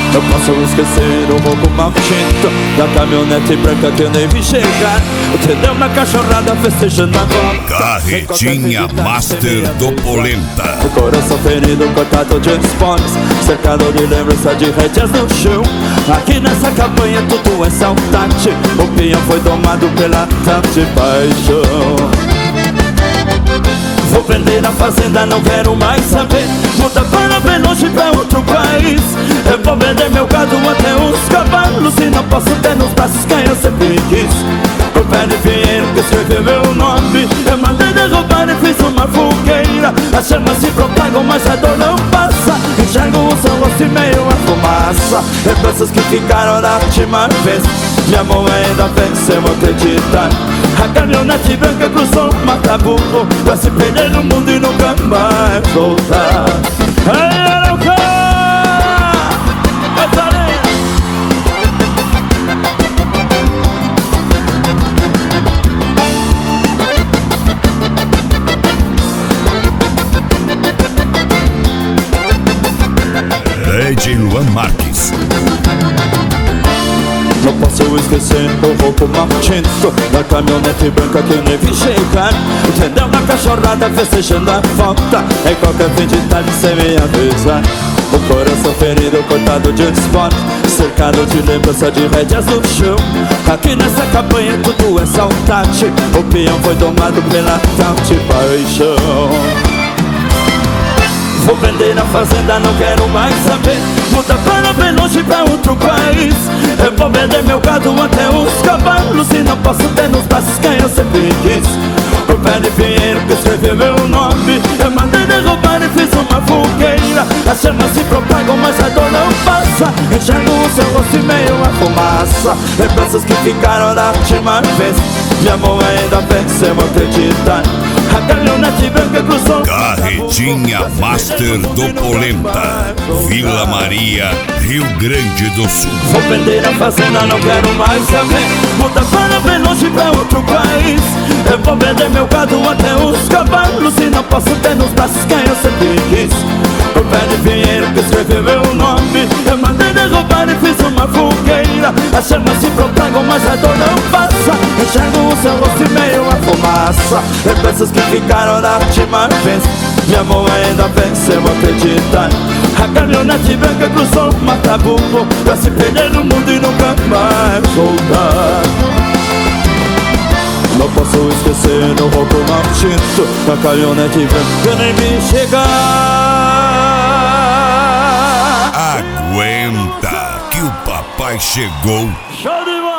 Eu posso esquecer o roubo mal tinto da caminhonete branca que eu nem vi chegar. Entendeu? Na cachorrada festejando a volta. Carretinha Master do Polenta. O coração ferido, cortado de esportes, cercado de lembrança de rédeas no chão. Aqui nessa campanha tudo é saudade. O peão foi domado pela tarde paixão. Vou vender a fazenda, não quero mais saber. Muda para bem longe, pra outro país. Eu vou vender meu gado até os cavalos. E não posso ter nos braços quem eu sempre quis. O pé de Pinheiro que escreveu meu nome. Eu mandei derrubar e fiz uma fogueira. As chamas se propagam, mas a dor não passa. Enxergo o seu rosto e meio a fumaça. Lembranças que ficaram da última vez. Minha mão ainda venceu, acreditar. A caminhonete branca cruzou o mata-burro pra se perder no mundo e nunca mais voltar. Ei, Arauca! Lady Luan Marques. Não posso esquecer o roubo mal tinto da caminhonete branca que eu nem vi chegar. Entendeu? Na cachorrada festejando a volta. Em qualquer fim de tarde sem me avisar. O coração ferido, cortado de esporte, cercado de lembrança de rédeas no chão. Aqui nessa campanha tudo é saudade. O peão foi domado pela tal de paixão. Vou vender a fazenda, não quero mais saber. Muda para bem longe, pra outro país. Eu vou vender meu gado até os cavalos. E não posso ter nos braços quem eu sempre quis. O pé de Pinheiro que escreveu meu nome. Eu mandei derrubar e fiz uma fogueira. As chamas se propagam, mas a dor não passa. Enxergo o seu rosto e meio a fumaça. Lembranças que ficaram da última vez. Minha mão ainda venceu, acreditar. A caminhonete branca cruzou. Carretinha Master do Polenta, Vila Maria, Rio Grande do Sul. Vou vender a fazenda, não quero mais saber. Muda para bem longe, pra outro país. Eu vou vender meu gado até os cavalos. E não posso ter nos braços quem eu sempre quis. O pé de Pinheiro que escreveu meu nome. Eu mandei derrubar e fiz uma fogueira. As chamas se propagam, mas a dor não passa. Enxergo o seu rosto e meio a fumaça. Lembranças que ficaram da última vez. Minha mão ainda venceu, acreditar. A caminhonete branca cruzou o mata-burro pra se perder no mundo e nunca mais voltar. Não posso esquecer o roubo mal tinto da caminhonete branca que eu nem vi chegar. Aguenta que o papai chegou. Show de bola!